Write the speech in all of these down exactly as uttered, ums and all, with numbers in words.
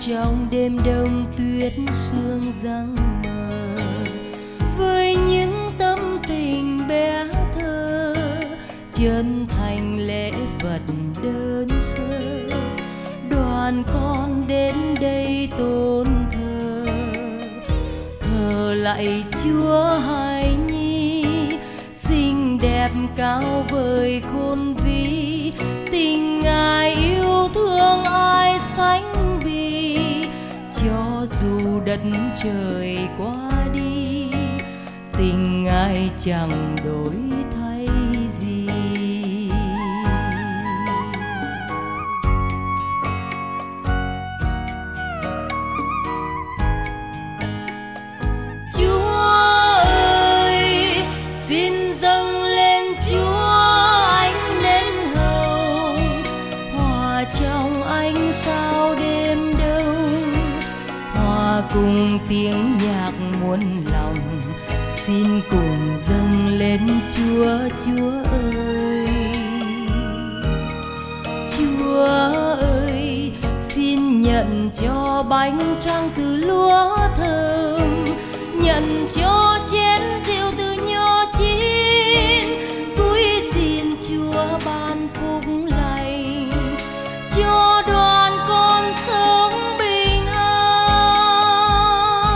trong đêm đông tuyết sương giăng mờ, với những tâm tình bé thơ chân thành lễ vật đơn sơ, đoàn con đến đây tôn thờ, thờ lạy Chúa hài nhi xinh đẹp cao vời khôn vĩ, tình Ngài yêu thương ai sánh bi, cho dù đất trời qua đi tình Ngài chẳng đổi thay gì. Chúa ơi, xin dâng lên Chúa ánh nến hồng, hòa trong ánh sao đêm đông, hòa cùng tiếng nhạc muôn lòng, xin cùng dâng lên Chúa. Chúa ơi, Chúa ơi, xin nhận cho bánh trăng từ lúa thơm, nhận cho chén rượu từ nho chín, cúi xin Chúa ban phúc lành cho đoàn con sống bình an.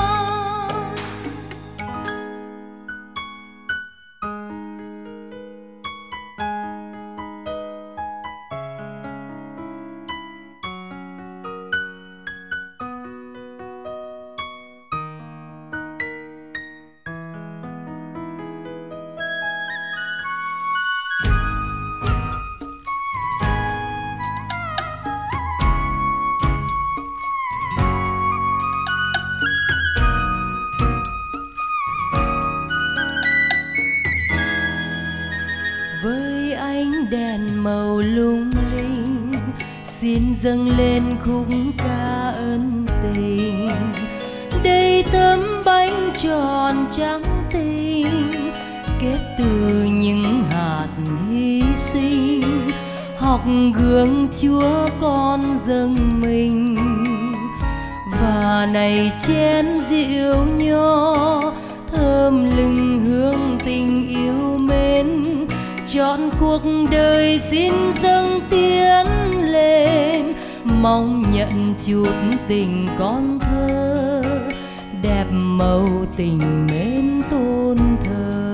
Với ánh đèn màu lung linh, xin dâng lên khúc ca ân tình, đây tấm bánh tròn trắng tinh kết từ những hạt hy sinh, học gương Chúa con dâng mình. Và này chén rượu nho thơm lừng hương tình yêu mến, chọn cuộc đời xin dâng tiến lên, mong nhận chút tình con thơ đẹp màu tình mến tôn thờ.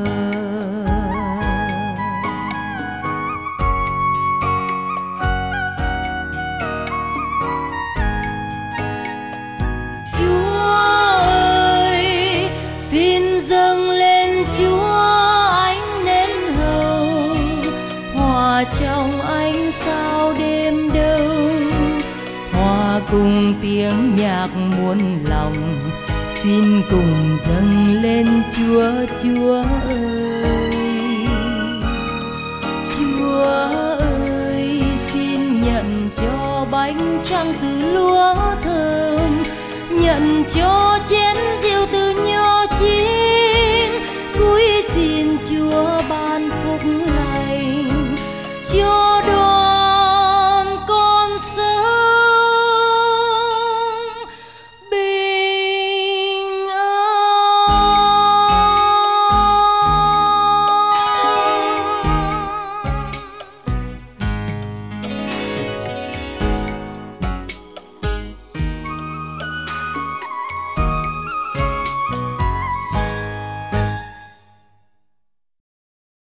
Chúa ơi, xin dâng lên Chúa ánh nến hồng, hòa trong ánh sao đêm đông, hòa cùng tiếng nhạc muôn lòng, xin cùng dâng lên Chúa. Chúa ơi,